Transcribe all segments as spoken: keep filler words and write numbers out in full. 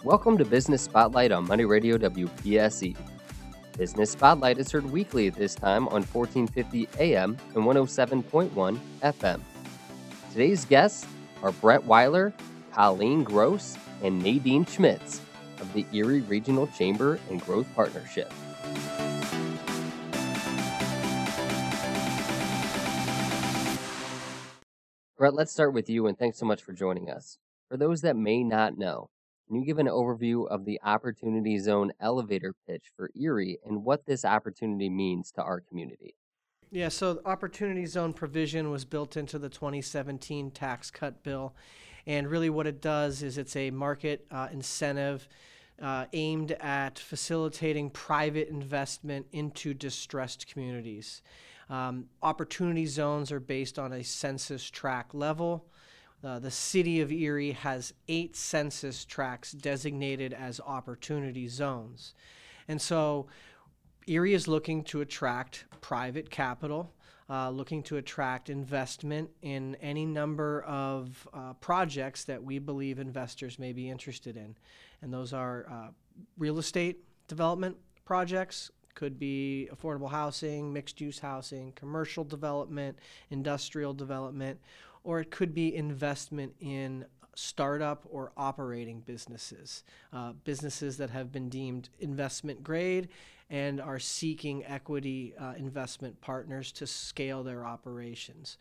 Welcome to Business Spotlight on Money Radio W P S E. Business Spotlight is heard weekly at this time on fourteen fifty A M and one oh seven point one F M. Today's guests are Brett Weiler, Colleen Gross, and Nadine Schmitz of the Erie Regional Chamber and Growth Partnership. Brett, let's start with you, and thanks so much for joining us. For those that may not know, can you give an overview of the Opportunity Zone elevator pitch for Erie and what this opportunity means to our community? Yeah, so the Opportunity Zone provision was built into the twenty seventeen tax cut bill. And really what it does is it's a market uh, incentive uh, aimed at facilitating private investment into distressed communities. Um, opportunity zones are based on a census tract level. Uh, the city of Erie has eight census tracts designated as opportunity zones. And so Erie is looking to attract private capital, uh, looking to attract investment in any number of uh, projects that we believe investors may be interested in. And those are uh, real estate development projects, could be affordable housing, mixed-use housing, commercial development, industrial development, or it could be investment in startup or operating businesses, uh, businesses that have been deemed investment grade and are seeking equity uh, investment partners to scale their operations.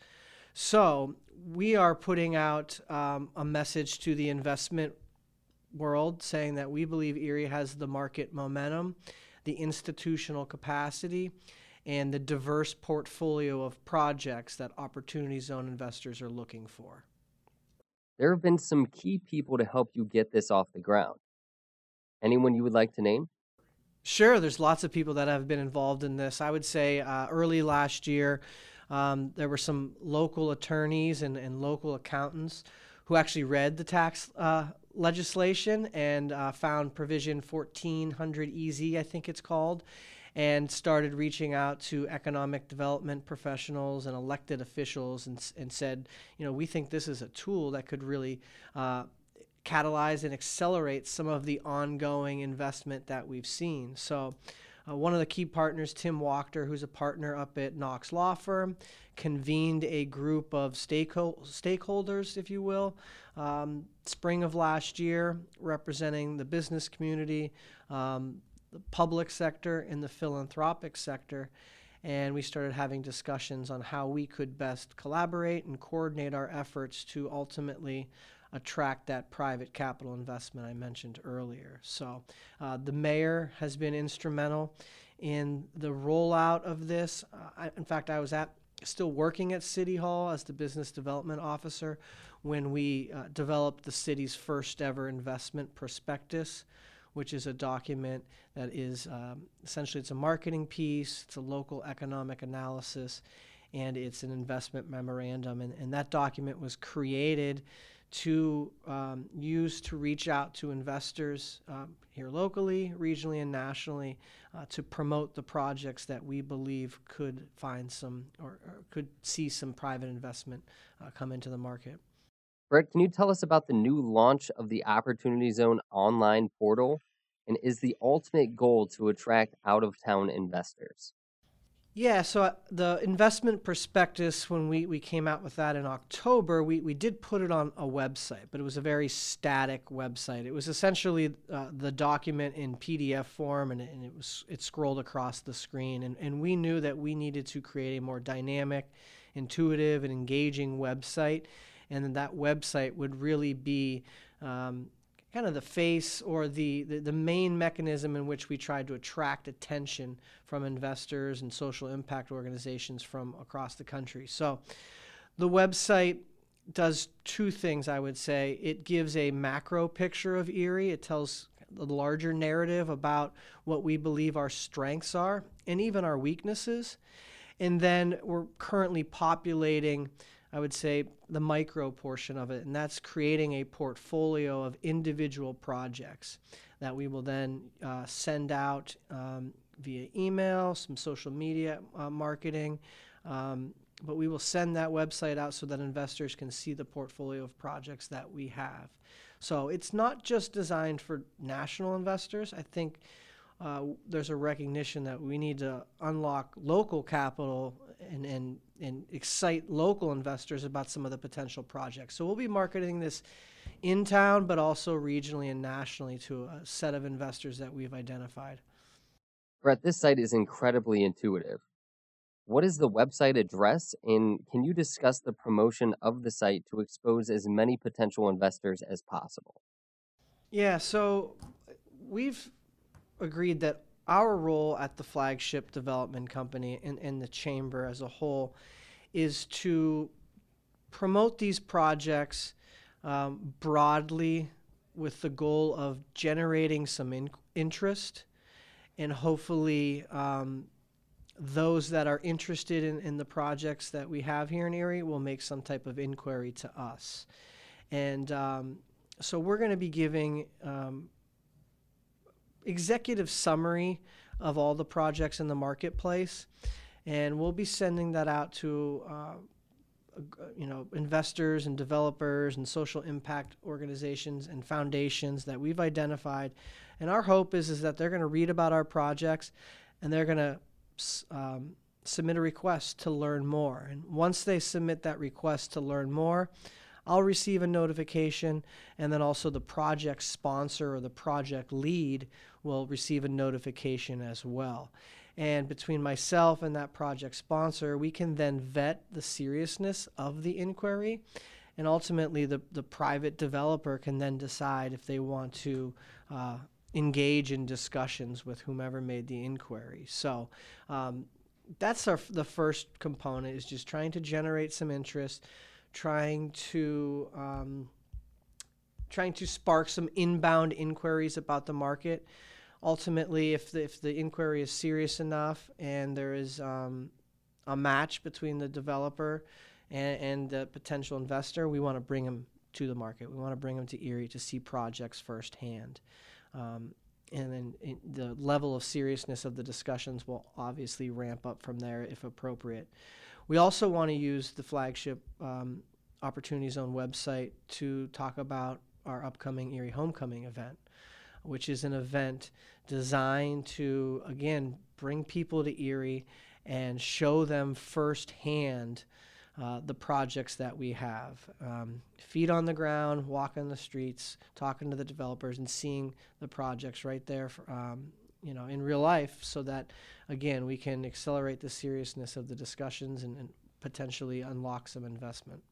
So we are putting out um, a message to the investment world saying that we believe Erie has the market momentum, the institutional capacity, and the diverse portfolio of projects that Opportunity Zone investors are looking for. There have been some key people to help you get this off the ground. Anyone you would like to name? Sure, there's lots of people that have been involved in this. I would say uh, early last year, um, there were some local attorneys and, and local accountants who actually read the tax uh, legislation and uh, found provision fourteen hundred E Z, I think it's called, and started reaching out to economic development professionals and elected officials and, and said, you know, we think this is a tool that could really uh, catalyze and accelerate some of the ongoing investment that we've seen. So uh, one of the key partners, Tim Wachter, who's a partner up at Knox Law Firm, convened a group of stakeho- stakeholders, if you will, um, spring of last year, representing the business community, um, the public sector, and the philanthropic sector. And we started having discussions on how we could best collaborate and coordinate our efforts to ultimately attract that private capital investment I mentioned earlier. So uh, the mayor has been instrumental in the rollout of this. Uh, I, in fact, I was at still working at City Hall as the business development officer when we uh, developed the city's first ever investment prospectus, which is a document that is um, essentially it's a marketing piece, it's a local economic analysis, and it's an investment memorandum. And, and that document was created to um, use to reach out to investors um, here locally, regionally, and nationally uh, to promote the projects that we believe could find some or, or could see some private investment uh, come into the market. Brett, can you tell us about the new launch of the Opportunity Zone online portal? And is the ultimate goal to attract out-of-town investors? Yeah, so uh, the investment prospectus, when we, we came out with that in October, we, we did put it on a website, but it was a very static website. It was essentially uh, the document in P D F form, and, and it was it scrolled across the screen. And, and we knew that we needed to create a more dynamic, intuitive, and engaging website, and then that website would really be um, kind of the face or the, the, the main mechanism in which we tried to attract attention from investors and social impact organizations from across the country. So the website does two things, I would say. It gives a macro picture of Erie. It tells the larger narrative about what we believe our strengths are and even our weaknesses. And then we're currently populating, I would say, the micro portion of it, and that's creating a portfolio of individual projects that we will then uh, send out um, via email, some social media uh, marketing, um, but we will send that website out so that investors can see the portfolio of projects that we have. So it's not just designed for national investors. I think uh, there's a recognition that we need to unlock local capital and, and, and excite local investors about some of the potential projects. So we'll be marketing this in town, but also regionally and nationally to a set of investors that we've identified. Brett, this site is incredibly intuitive. What is the website address, and can you discuss the promotion of the site to expose as many potential investors as possible? Yeah, so we've agreed that our role at the flagship development company and, and the chamber as a whole is to promote these projects um, broadly with the goal of generating some in- interest and hopefully um, those that are interested in, in the projects that we have here in Erie will make some type of inquiry to us. And um, so we're going to be giving um, executive summary of all the projects in the marketplace, and we'll be sending that out to uh, you know, investors and developers and social impact organizations and foundations that we've identified. And our hope is, is that they're going to read about our projects and they're going to um, submit a request to learn more. And once they submit that request to learn more, I'll receive a notification, and then also the project sponsor or the project lead will receive a notification as well. And between myself and that project sponsor, we can then vet the seriousness of the inquiry, and ultimately the, the private developer can then decide if they want to uh, engage in discussions with whomever made the inquiry. So um, that's our, the first component, is just trying to generate some interest, trying to um, trying to spark some inbound inquiries about the market. Ultimately, if the, if the inquiry is serious enough and there is um, a match between the developer and, and the potential investor, we want to bring them to the market. We want to bring them to Erie to see projects firsthand. Um, and then in the level of seriousness of the discussions will obviously ramp up from there if appropriate. We also want to use the flagship um, Opportunity Zone website to talk about our upcoming Erie Homecoming event, which is an event designed to, again, bring people to Erie and show them firsthand uh, the projects that we have. Um, feet on the ground, walking the streets, talking to the developers, and seeing the projects right there for, um, you know, in real life, so that, again, we can accelerate the seriousness of the discussions and, and potentially unlock some investment.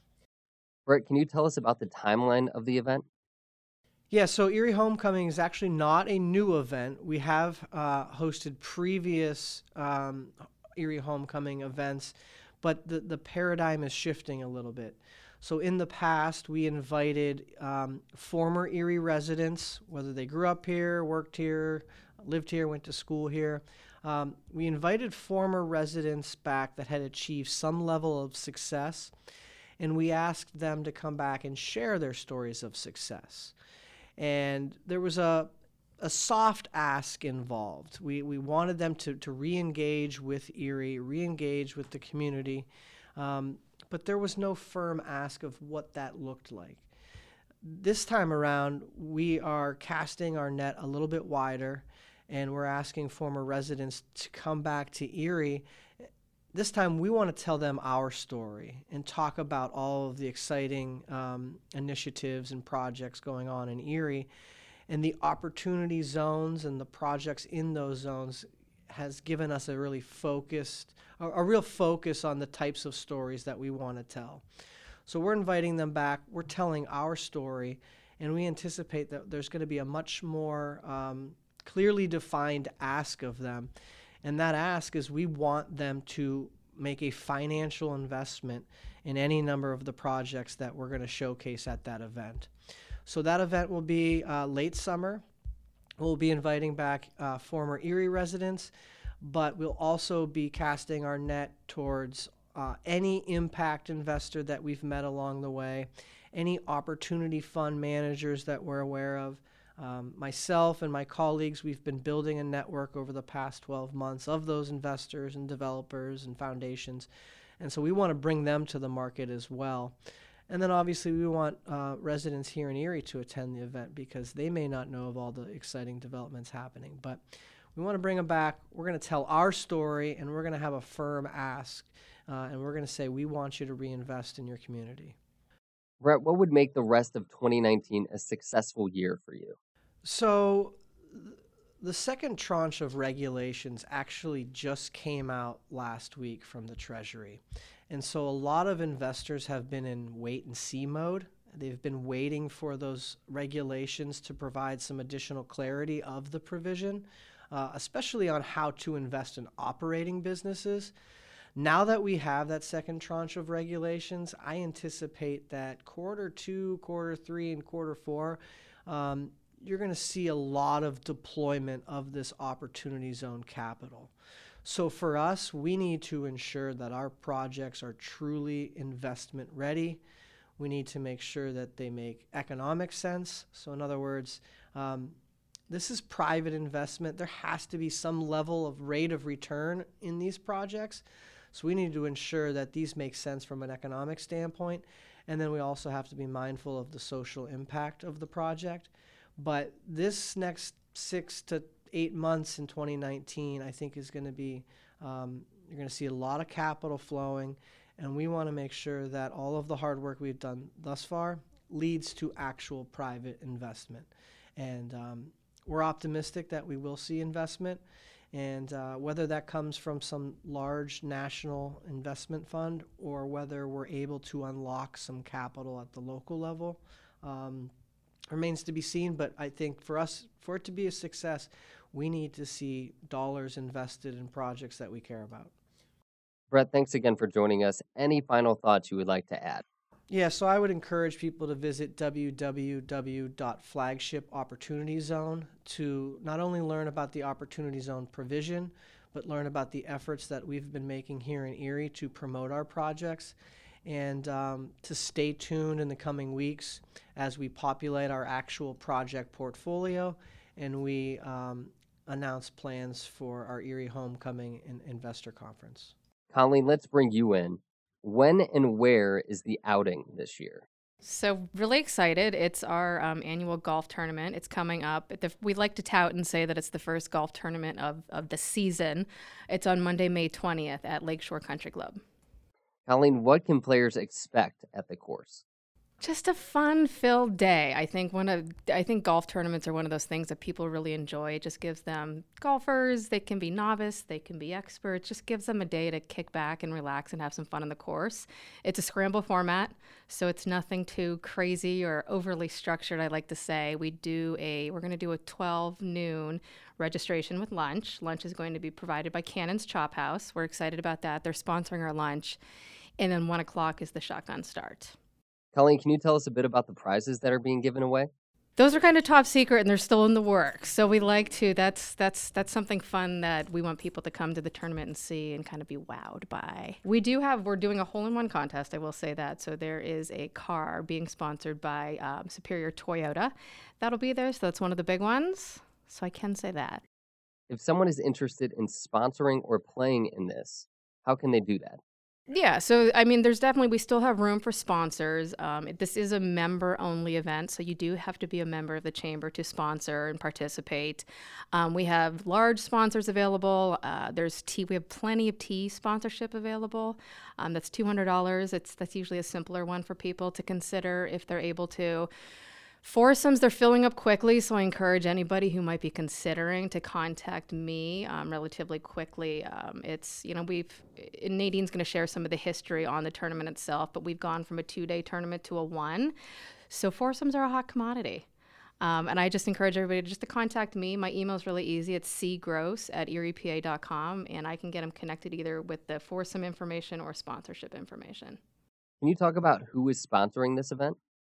Brett, can you tell us about the timeline of the event? Yeah, so Erie Homecoming is actually not a new event. We have uh, hosted previous um, Erie Homecoming events, but the, the paradigm is shifting a little bit. So in the past, we invited um, former Erie residents, whether they grew up here, worked here, lived here, went to school here. Um, we invited former residents back that had achieved some level of success, and we asked them to come back and share their stories of success. And there was a a soft ask involved. We we wanted them to, to re-engage with Erie, re-engage with the community, um, but there was no firm ask of what that looked like. This time around, we are casting our net a little bit wider, and we're asking former residents to come back to Erie. This time, we want to tell them our story and talk about all of the exciting um, initiatives and projects going on in Erie. And the opportunity zones and the projects in those zones has given us a really focused, a, a real focus on the types of stories that we want to tell. So we're inviting them back. We're telling our story, and we anticipate that there's going to be a much more um, clearly defined ask of them. And that ask is, we want them to make a financial investment in any number of the projects that we're going to showcase at that event. So that event will be uh, late summer. We'll be inviting back uh, former Erie residents, but we'll also be casting our net towards uh, any impact investor that we've met along the way, any opportunity fund managers that we're aware of. Um, myself and my colleagues, we've been building a network over the past twelve months of those investors and developers and foundations, And so we want to bring them to the market as well. And then obviously we want uh, residents here in Erie to attend the event because they may not know of all the exciting developments happening. But we want to bring them back. We're going to tell our story, and we're going to have a firm ask, uh, and we're going to say, we want you to reinvest in your community. Brett, what would make the rest of twenty nineteen a successful year for you? So the second tranche of regulations actually just came out last week from the Treasury. And so a lot of investors have been in wait and see mode. They've been waiting for those regulations to provide some additional clarity of the provision, uh, especially on how to invest in operating businesses. Now that we have that second tranche of regulations, I anticipate that quarter two, quarter three, and quarter four, um, you're going to see a lot of deployment of this opportunity zone capital. So for us, we need to ensure that our projects are truly investment ready. We need to make sure that they make economic sense. So in other words, um, this is private investment. There has to be some level of rate of return in these projects. So we need to ensure that these make sense from an economic standpoint. And then we also have to be mindful of the social impact of the project. But this next six to eight months in twenty nineteen, I think is going to be, um, you're going to see a lot of capital flowing. And we want to make sure that all of the hard work we've done thus far leads to actual private investment. And um, we're optimistic that we will see investment. And uh, whether that comes from some large national investment fund or whether we're able to unlock some capital at the local level um, remains to be seen. But I think for us, for it to be a success, we need to see dollars invested in projects that we care about. Brett, thanks again for joining us. Any final thoughts you would like to add? Yeah, so I would encourage people to visit w w w dot flagship opportunity zone to not only learn about the Opportunity Zone provision, but learn about the efforts that we've been making here in Erie to promote our projects, and um, to stay tuned in the coming weeks as we populate our actual project portfolio and we um, announce plans for our Erie Homecoming and Investor Conference. Colleen, let's bring you in. When and where is the outing this year? So really excited. It's our um, annual golf tournament. It's coming up. The, we like to tout and say that it's the first golf tournament of, of the season. It's on Monday, May twentieth at Lakeshore Country Club. Colleen, what can players expect at the course? Just a fun-filled day. I think one of I think golf tournaments are one of those things that people really enjoy. It just gives them golfers. They can be novice. They can be experts. Just gives them a day to kick back and relax and have some fun on the course. It's a scramble format, so it's nothing too crazy or overly structured. I like to say we do a we're going to do a twelve noon registration with lunch. Lunch is going to be provided by Cannon's Chop House. We're excited about that. They're sponsoring our lunch, and then one o'clock is the shotgun start. Colleen, can you tell us a bit about the prizes that are being given away? Those are kind of top secret and they're still in the works. So we like to, that's that's that's something fun that we want people to come to the tournament and see and kind of be wowed by. We do have, we're doing a hole-in-one contest, I will say that. So there is a car being sponsored by um, Superior Toyota. That'll be there, so that's one of the big ones. So I can say that. If someone is interested in sponsoring or playing in this, how can they do that? Yeah, so I mean, there's definitely, we still have room for sponsors. Um, this is a member-only event, so you do have to be a member of the chamber to sponsor and participate. Um, we have large sponsors available. Uh, there's tea. We have plenty of tea sponsorship available. Um, that's two hundred dollars. It's that's usually a simpler one for people to consider if they're able to. Foursomes, they're filling up quickly, so I encourage anybody who might be considering to contact me um, relatively quickly. Um, it's, you know, we've, Nadine's going to share some of the history on the tournament itself, but we've gone from a two-day tournament to a one. So foursomes are a hot commodity. Um, and I just encourage everybody just to contact me. My email is really easy. It's c gross at erie p a dot com, and I can get them connected either with the foursome information or sponsorship information. Can you talk about who is sponsoring this event?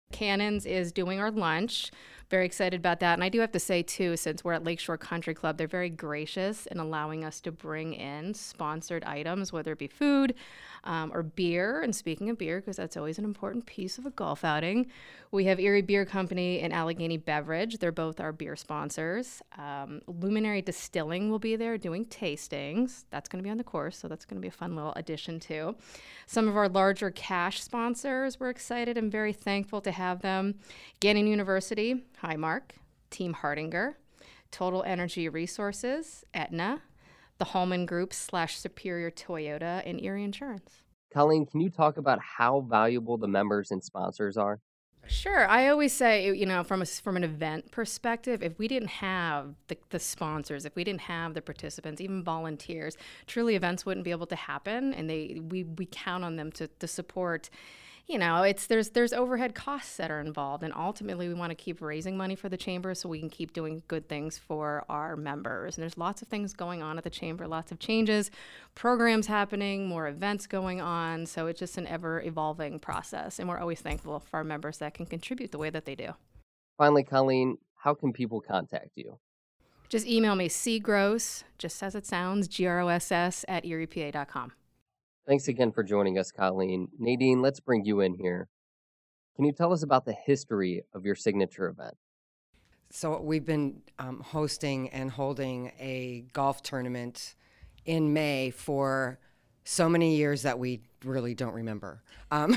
Cannons is doing our lunch. Very excited about that. And I do have to say, too, since we're at Lakeshore Country Club, they're very gracious in allowing us to bring in sponsored items, whether it be food um, or beer. And speaking of beer, because that's always an important piece of a golf outing, we have Erie Beer Company and Allegheny Beverage. They're both our beer sponsors. Um, Luminary Distilling will be there doing tastings. That's going to be on the course, so that's going to be a fun little addition, too. Some of our larger cash sponsors, we're excited and very thankful to have them. Gannon University, Highmark, Team Hardinger, Total Energy Resources, Aetna, the Hallman Group slash Superior Toyota, and Erie Insurance. Colleen, can you talk about how valuable the members and sponsors are? Sure. I always say, you know, from a, from an event perspective, if we didn't have the, the sponsors, if we didn't have the participants, even volunteers, truly events wouldn't be able to happen. And they we, we count on them to, to support. You know, it's there's there's overhead costs that are involved, and ultimately we want to keep raising money for the chamber so we can keep doing good things for our members. And there's lots of things going on at the chamber, lots of changes, programs happening, more events going on. So it's just an ever evolving process, and we're always thankful for our members that can contribute the way that they do. Finally, Colleen, how can people contact you? Just email me, cgross, just as it sounds, G R O S S at erie p a dot com. Thanks again for joining us, Colleen. Nadine, let's bring you in here. Can you tell us about the history of your signature event? So we've been um, hosting and holding a golf tournament in May for so many years that we really don't remember. Um,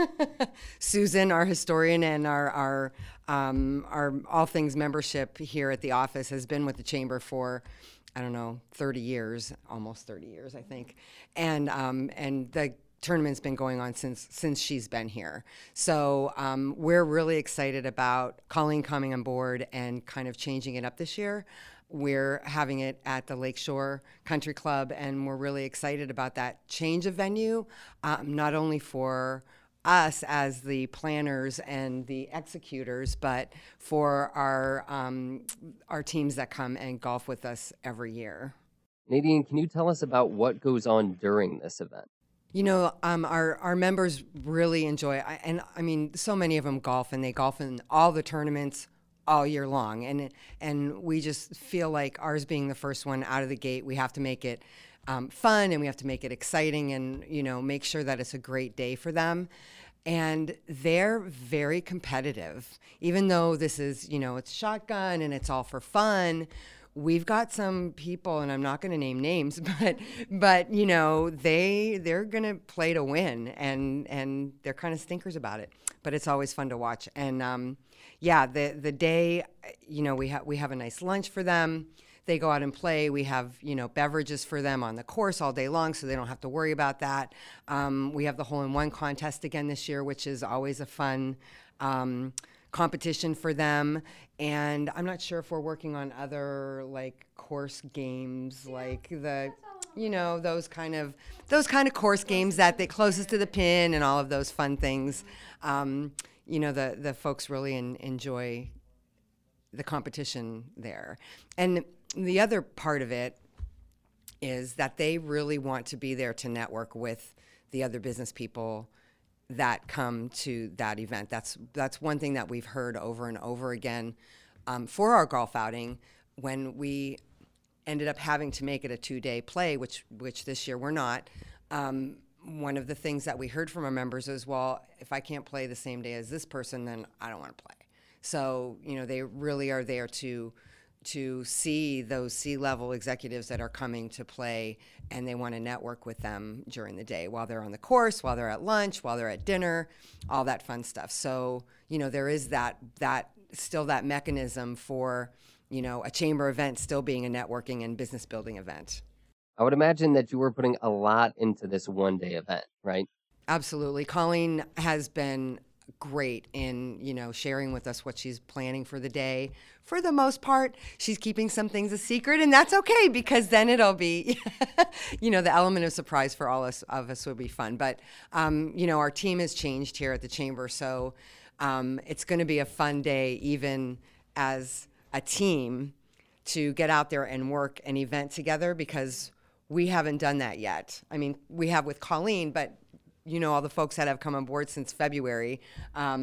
Susan, our historian and our our um, our all things membership here at the office, has been with the chamber for, I don't know, thirty years, almost thirty years, I think. And um, and the tournament's been going on since since she's been here. So um, we're really excited about Colleen coming on board and kind of changing it up this year. We're having it at the Lakeshore Country Club, and we're really excited about that change of venue, um, not only for us as the planners and the executors, but for our um, our teams that come and golf with us every year. Nadine, can you tell us about what goes on during this event? You know, um, our our members really enjoy, and I mean, so many of them golf, and they golf in all the tournaments all year long, and and we just feel like ours being the first one out of the gate, we have to make it um, fun, and we have to make it exciting, and you know, make sure that it's a great day for them. And they're very competitive, even though this is, you know, it's shotgun and it's all for fun. We've got some people, and I'm not going to name names, but but you know, they they're going to play to win, and and they're kind of stinkers about it. But it's always fun to watch. And um, yeah, the the day, you know, we have we have a nice lunch for them. They go out and play. We have, you know, beverages for them on the course all day long, so they don't have to worry about that. Um, we have the hole-in-one contest again this year, which is always a fun um, competition for them. And I'm not sure if we're working on other like course games, like the, you know, those kind of those kind of course games that they closest to the pin and all of those fun things. Um, you know, the the folks really in, enjoy the competition there. And the other part of it is that they really want to be there to network with the other business people that come to that event. That's that's one thing that we've heard over and over again um, for our golf outing. When we ended up having to make it a two-day play, which which this year we're not, um, one of the things that we heard from our members is, well, if I can't play the same day as this person, then I don't want to play. So, you know, they really are there to to see those C-level executives that are coming to play, and they want to network with them during the day while they're on the course, while they're at lunch, while they're at dinner, all that fun stuff. So, you know, there is that that still that mechanism for, you know, a chamber event still being a networking and business building event. I would imagine that you were putting a lot into this one-day event, right? Absolutely. Colleen has been great in, you know, sharing with us what she's planning for the day. For the most part, she's keeping some things a secret, and that's okay, because then it'll be, you know, the element of surprise for all us, of us would be fun. But, um, you know, our team has changed here at the chamber, so um, it's going to be a fun day, even as a team, to get out there and work an event together, because we haven't done that yet. I mean, we have with Colleen, but you know, all the folks that have come on board since February, um,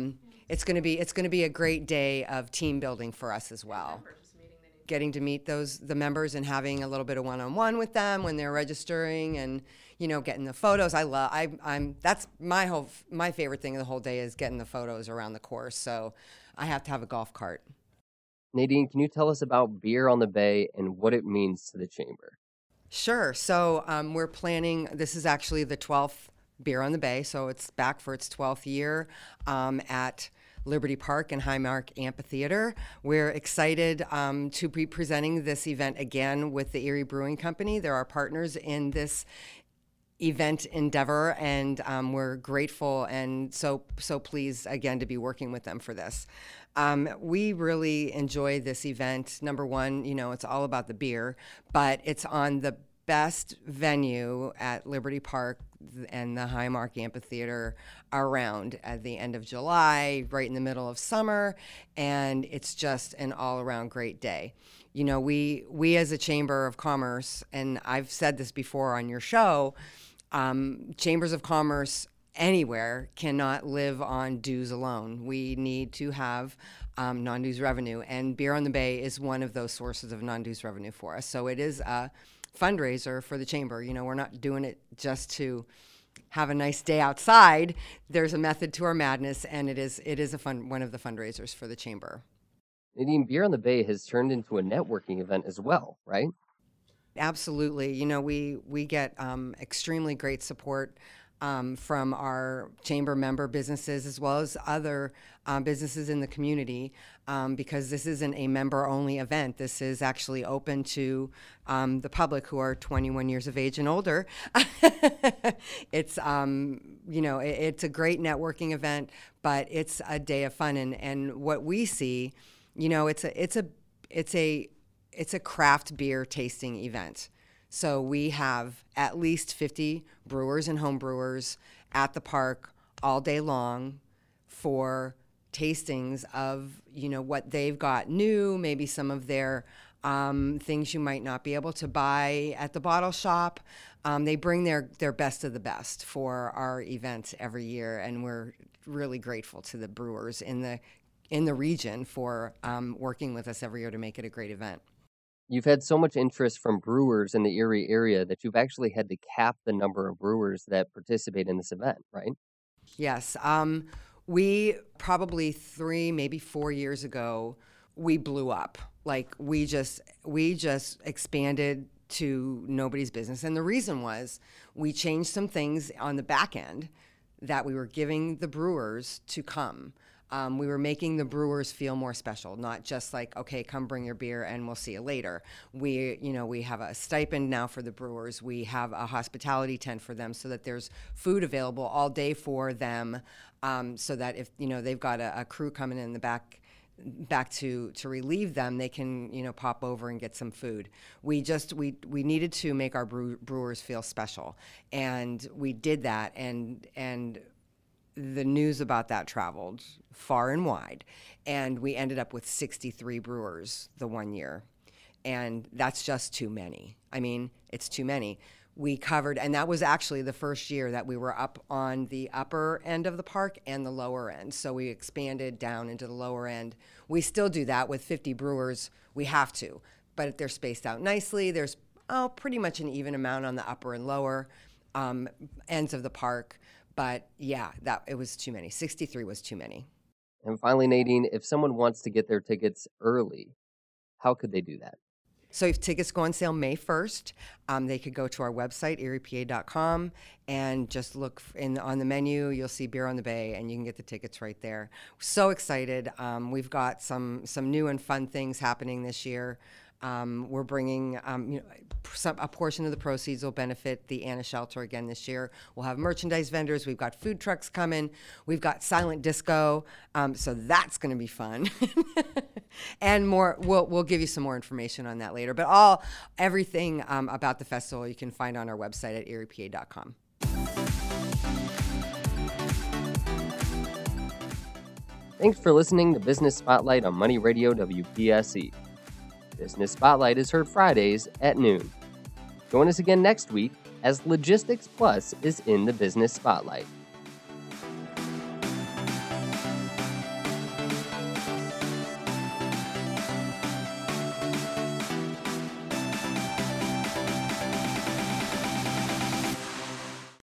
it's going to be it's going to be a great day of team building for us as well. Getting to meet those the members and having a little bit of one-on-one with them when they're registering, and you know, getting the photos. I love I I'm that's my whole my favorite thing of the whole day is getting the photos around the course. So I have to have a golf cart. Nadine, can you tell us about Beer on the Bay and what it means to the Chamber? Sure. So um, we're planning, this is actually the twelfth Beer on the Bay, so it's back for its twelfth year um, at Liberty Park and Highmark Amphitheater. We're excited um, to be presenting this event again with the Erie Brewing Company. They're our partners in this event endeavor, and um, we're grateful and so so pleased again to be working with them for this. Um, we really enjoy this event. Number one, you know, it's all about the beer, but it's on the best venue at Liberty Park and the Highmark Amphitheater around at the end of July, right in the middle of summer, and it's just an all-around great day. You know, we we as a Chamber of Commerce, and I've said this before on your show, um, chambers of commerce anywhere cannot live on dues alone. We need to have um, non-dues revenue, and Beer on the Bay is one of those sources of non-dues revenue for us. So it is a fundraiser for the Chamber. You know, we're not doing it just to have a nice day outside. There's a method to our madness, and it is it is a fun one of the fundraisers for the Chamber. Nadine, Beer on the Bay has turned into a networking event as well, right? Absolutely. You know, we we get um, extremely great support um, from our Chamber member businesses as well as other uh, businesses in the community, um, because this isn't a member-only event. This is actually open to um, the public who are twenty-one years of age and older. It's, um, you know, it, it's a great networking event, but it's a day of fun. And, and what we see, you know, it's a it's a it's a it's a craft beer tasting event. So we have at least fifty brewers and home brewers at the park all day long for tastings of, you know, what they've got new, maybe some of their um, things you might not be able to buy at the bottle shop. Um, they bring their, their best of the best for our event every year, and we're really grateful to the brewers in the in the region for um, working with us every year to make it a great event. You've had so much interest from brewers in the Erie area that you've actually had to cap the number of brewers that participate in this event, right? Yes. Um, we probably three, maybe four years ago, we blew up. Like we just, we just expanded to nobody's business. And the reason was we changed some things on the back end that we were giving the brewers to come. Um, we were making the brewers feel more special, not just like, okay, come bring your beer and we'll see you later. We, you know, we have a stipend now for the brewers. We have a hospitality tent for them so that there's food available all day for them, um, so that if, you know, they've got a, a crew coming in the back back to to relieve them, they can, you know, pop over and get some food. We just we we needed to make our brew, brewers feel special, and we did that, and and the news about that traveled far and wide, and we ended up with sixty-three brewers the one year, and that's just too many. I mean, it's too many. We covered, and that was actually the first year that we were up on the upper end of the park and the lower end, so we expanded down into the lower end. We still do that with fifty brewers. We have to, but they're spaced out nicely. There's oh, pretty much an even amount on the upper and lower um, ends of the park. But yeah, that it was too many. sixty-three was too many. And finally, Nadine, if someone wants to get their tickets early, how could they do that? So if tickets go on sale May first, um, they could go to our website, erie p a dot com, and just look in on the menu. You'll see Beer on the Bay, and you can get the tickets right there. So excited. Um, we've got some some new and fun things happening this year. Um, we're bringing, um, you know, some, a portion of the proceeds will benefit the Anna Shelter again this year. We'll have merchandise vendors. We've got food trucks coming. We've got silent disco. Um, so that's going to be fun. And more, we'll, we'll give you some more information on that later. But all, everything um, about the festival you can find on our website at erie p a dot com. Thanks for listening to Business Spotlight on Money Radio W P S E. Business Spotlight is heard Fridays at noon. Join us again next week as Logistics Plus is in the Business Spotlight.